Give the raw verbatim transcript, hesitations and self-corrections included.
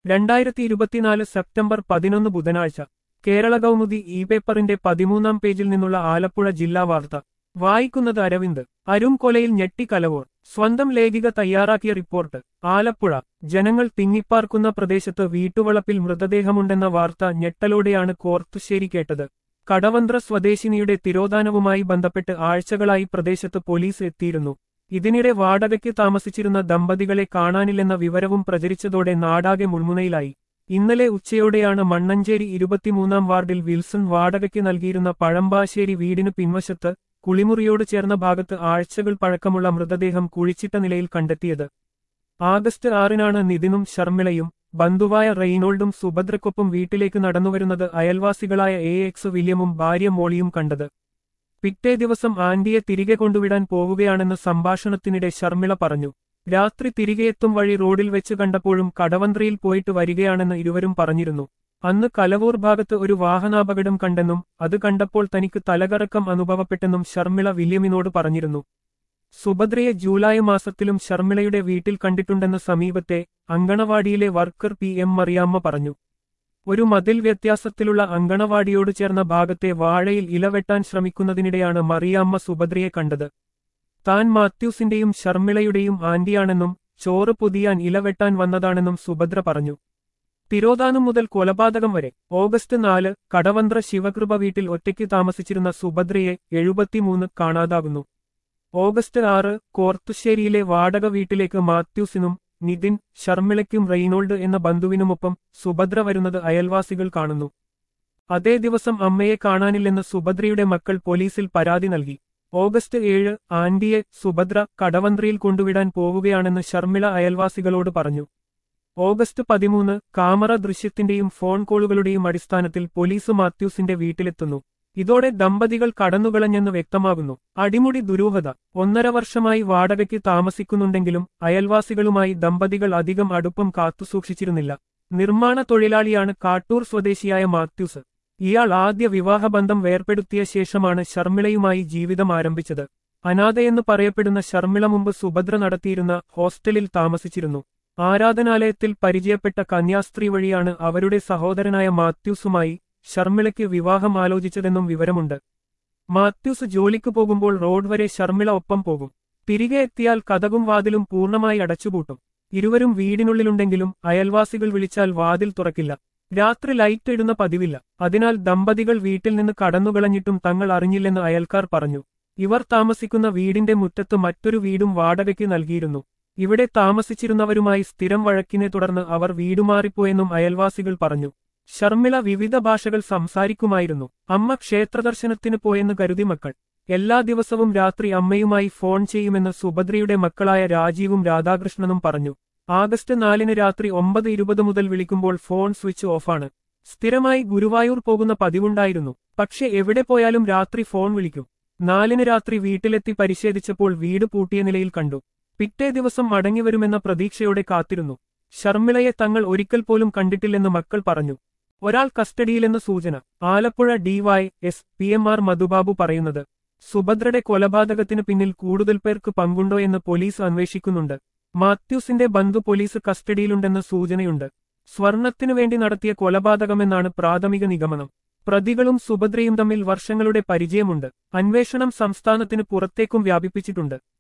രണ്ടായിരത്തി ഇരുപത്തിനാല് സെപ്റ്റംബർ പതിനൊന്ന് ബുധനാഴ്ച കേരള കൗമുദി ഇ പേപ്പറിന്റെ പതിമൂന്നാം പേജിൽ നിന്നുള്ള ആലപ്പുഴ ജില്ലാ വാർത്ത വായിക്കുന്നത് അരവിന്ദ്. അരും കൊലയിൽ ഞെട്ടി കലവൂർ. സ്വന്തം ലേഖിക തയ്യാറാക്കിയ റിപ്പോർട്ട്. ആലപ്പുഴ. ജനങ്ങൾ തിങ്ങിപ്പാർക്കുന്ന പ്രദേശത്ത് വീട്ടുവളപ്പിൽ മൃതദേഹമുണ്ടെന്ന വാർത്ത ഞെട്ടലോടെയാണ് കോർത്തുശ്ശേരി കേട്ടത്. കടവന്ത്ര സ്വദേശിനിയുടെ തിരോധാനവുമായി ബന്ധപ്പെട്ട് ആഴ്ചകളായി പ്രദേശത്ത് പോലീസ് എത്തിയിരുന്നു. ഇതിനിടെ വാടകയ്ക്ക് താമസിച്ചിരുന്ന ദമ്പതികളെ കാണാനില്ലെന്ന വിവരവും പ്രചരിച്ചതോടെ നാടാകെ മുൾമുനയിലായി. ഇന്നലെ ഉച്ചയോടെയാണ് മണ്ണഞ്ചേരി ഇരുപത്തിമൂന്നാം വാർഡിൽ വിൽസൺ വാടകയ്ക്ക് നൽകിയിരുന്ന പഴമ്പാശ്ശേരി വീടിനു പിൻവശത്ത് കുളിമുറിയോട് ചേർന്ന ഭാഗത്ത് ആഴ്ചകൾ പഴക്കമുള്ള മൃതദേഹം കുഴിച്ചിട്ട നിലയിൽ കണ്ടെത്തിയത്. ആഗസ്റ്റ് ആറിനാണ് നിതിനും ശർമിളയും ബന്ധുവായ റെയ്നോൾഡും സുഭദ്രക്കൊപ്പം വീട്ടിലേക്ക് നടന്നുവരുന്നത് അയൽവാസികളായ എ എക്സ് വില്യമും ഭാര്യ മോളിയും കണ്ടത്. പിറ്റേ ദിവസം ആന്റിയെ തിരികെ കൊണ്ടുവിടാൻ പോവുകയാണെന്ന് സംഭാഷണത്തിനിടെ ശർമിള പറഞ്ഞു. രാത്രി തിരികെയെത്തും വഴി റോഡിൽ വെച്ച് കണ്ടപ്പോഴും കടവന്ത്രയിൽ പോയിട്ട് വരികയാണെന്ന് ഇരുവരും പറഞ്ഞിരുന്നു. അന്ന് കലവൂർ ഭാഗത്ത് ഒരു വാഹനാപകടം കണ്ടെന്നും അത് കണ്ടപ്പോൾ തനിക്ക് തലകറക്കം അനുഭവപ്പെട്ടെന്നും ശർമിള വില്യമിനോട് പറഞ്ഞിരുന്നു. സുഭദ്രയെ ജൂലൈ മാസത്തിലും ശർമിളയുടെ വീട്ടിൽ കണ്ടിട്ടുണ്ടെന്ന് സമീപത്തെ അങ്കണവാടിയിലെ വർക്കർ പി എം മറിയാമ്മ പറഞ്ഞു. ഒരു മതിൽ വ്യത്യാസത്തിലുള്ള അങ്കണവാടിയോട് ചേർന്ന ഭാഗത്തെ വാഴയിൽ ഇലവെട്ടാൻ ശ്രമിക്കുന്നതിനിടെയാണ് മറിയാമ്മ സുഭദ്രയെ കണ്ടത്. താൻ മാത്യൂസിന്റെയും ശർമിളയുടെയും ആന്റിയാണെന്നും ചോറ് പൊതിയാൻ ഇലവെട്ടാൻ വന്നതാണെന്നും സുഭദ്ര പറഞ്ഞു. തിരോധാനം മുതൽ കൊലപാതകം വരെ. ഓഗസ്റ്റ് നാല് കടവന്ത്ര ശിവകൃപ വീട്ടിൽ ഒറ്റയ്ക്ക് താമസിച്ചിരുന്ന സുഭദ്രയെ എഴുപത്തിമൂന്ന് കാണാതാകുന്നു. ഓഗസ്റ്റ് ആറ് കോർത്തുശ്ശേരിയിലെ വാടക വീട്ടിലേക്ക് മാത്യൂസിനും നിതിൻ, ശർമിളയ്ക്കും റെയ്നോൾഡ് എന്ന ബന്ധുവിനുമൊപ്പം സുഭദ്ര വരുന്നത് അയൽവാസികൾ കാണുന്നു. അതേ ദിവസം അമ്മയെ കാണാനില്ലെന്ന് സുഭദ്രയുടെ മക്കൾ പോലീസിൽ പരാതി നൽകി. ഓഗസ്റ്റ് ഏഴ് ആന്റിയെ സുഭദ്ര കടവന്ത്രയിൽ കൊണ്ടുവിടാൻ പോവുകയാണെന്ന് ശർമിള അയൽവാസികളോട് പറഞ്ഞു. ഓഗസ്റ്റ് പതിമൂന്ന് കാമറ ദൃശ്യത്തിന്റെയും ഫോൺ കോളുകളുടെയും അടിസ്ഥാനത്തിൽ പോലീസ് മാത്യൂസിന്റെ വീട്ടിലെത്തുന്നു. ഇതോടെ ദമ്പതികൾ കടന്നുകളഞ്ഞെന്ന് വ്യക്തമാകുന്നു. അടിമുടി ദുരൂഹത. ഒന്നര വർഷമായി വാടകയ്ക്ക് താമസിക്കുന്നുണ്ടെങ്കിലും അയൽവാസികളുമായി ദമ്പതികൾ അധികം അടുപ്പം കാത്തുസൂക്ഷിച്ചിരുന്നില്ല. നിർമ്മാണ തൊഴിലാളിയാണ് കാട്ടൂർ സ്വദേശിയായ മാത്യൂസ്. ഇയാൾ ആദ്യ വിവാഹബന്ധം വേർപെടുത്തിയ ശേഷമാണ് ശർമിളയുമായി ജീവിതം ആരംഭിച്ചത്. അനാഥയെന്ന് പറയപ്പെടുന്ന ശർമിള മുമ്പ് സുഭദ്ര നടത്തിയിരുന്ന ഹോസ്റ്റലിൽ താമസിച്ചിരുന്നു. ആരാധനാലയത്തിൽ പരിചയപ്പെട്ട കന്യാസ്ത്രീ വഴിയാണ് അവരുടെ സഹോദരനായ മാത്യൂസുമായി ശർമിളയ്ക്ക് വിവാഹം ആലോചിച്ചതെന്നും വിവരമുണ്ട്. മാത്യൂസ് ജോലിക്ക് പോകുമ്പോൾ റോഡ് വരെ ശർമിള ഒപ്പം പോകും. തിരികെ എത്തിയാൽ കതകും വാതിലും പൂർണ്ണമായി അടച്ചുപൂട്ടും. ഇരുവരും വീടിനുള്ളിലുണ്ടെങ്കിലും അയൽവാസികൾ വിളിച്ചാൽ വാതിൽ തുറക്കില്ല. രാത്രി ലൈറ്റ് ഇടുന്ന പതിവില്ല. അതിനാൽ ദമ്പതികൾ വീട്ടിൽ നിന്ന് കടന്നുകളഞ്ഞിട്ടും തങ്ങൾ അറിഞ്ഞില്ലെന്ന് അയൽക്കാർ പറഞ്ഞു. ഇവർ താമസിക്കുന്ന വീടിന്റെ മുറ്റത്ത് മറ്റൊരു വീടും വാടകയ്ക്ക് നൽകിയിരുന്നു. ഇവിടെ താമസിച്ചിരുന്നവരുമായി സ്ഥിരം വഴക്കിനെ തുടർന്ന് അവർ വീടുമാറിപ്പോയെന്നും അയൽവാസികൾ പറഞ്ഞു. ശർമിള വിവിധ ഭാഷകൾ സംസാരിക്കുമായിരുന്നു. അമ്മ ക്ഷേത്രദർശനത്തിന് പോയെന്ന് കരുതി മക്കൾ. എല്ലാ ദിവസവും രാത്രി അമ്മയുമായി ഫോൺ ചെയ്യുമെന്ന് സുഭദ്രയുടെ മക്കളായ രാജീവും രാധാകൃഷ്ണനും പറഞ്ഞു. ആഗസ്റ്റ് നാലിന് രാത്രി ഒമ്പത് ഇരുപത് മുതൽ വിളിക്കുമ്പോൾ ഫോൺ സ്വിച്ച് ഓഫാണ്. സ്ഥിരമായി ഗുരുവായൂർ പോകുന്ന പതിവുണ്ടായിരുന്നു. പക്ഷെ എവിടെ പോയാലും രാത്രി ഫോൺ വിളിക്കും. നാലിന് രാത്രി വീട്ടിലെത്തി പരിശോധിച്ചപ്പോൾ വീട് പൂട്ടിയ നിലയിൽ കണ്ടു. പിറ്റേ ദിവസം മടങ്ങിവരുമെന്ന പ്രതീക്ഷയോടെ കാത്തിരുന്നു. ശർമിളയെ തങ്ങൾ ഒരിക്കൽ പോലും കണ്ടിട്ടില്ലെന്ന് മക്കൾ പറഞ്ഞു. ഒരാൾ കസ്റ്റഡിയിലെന്ന് സൂചന. Alappuzha DY S P M R Madhubabu പറയുന്നത്. സുഭദ്രയുടെ കൊലപാതകത്തിന് പിന്നിൽ കൂടുതൽ പേർക്ക് പങ്കുണ്ടോ എന്ന് പോലീസ് അന്വേഷിക്കുന്നുണ്ട്. മാത്യൂസിന്റെ ബന്ധു പോലീസ് കസ്റ്റഡിയിലുണ്ടെന്ന് സൂചനയുണ്ട്. സ്വർണത്തിനു വേണ്ടി നടത്തിയ കൊലപാതകമെന്നാണ് പ്രാഥമിക നിഗമനം. പ്രതികളും സുഭദ്രയും തമ്മിൽ വർഷങ്ങളുടെ പരിചയമുണ്ട്. അന്വേഷണം സംസ്ഥാനത്തിന് പുറത്തേക്കും വ്യാപിപ്പിച്ചിട്ടുണ്ട്.